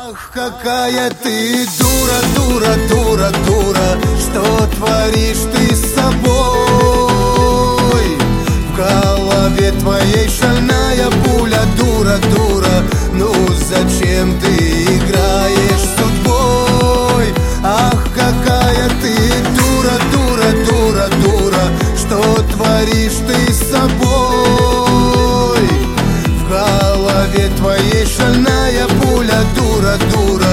Ах, какая ты дура, дура, дура, дура, что творишь ты с собой? В голове твоей шальная пуля, дура, дура, ну зачем ты играешь с судьбой? Ах, какая ты дура, дура, дура, дура, что творишь ты с собой? В голове твоей шальная пуля, дура, дура,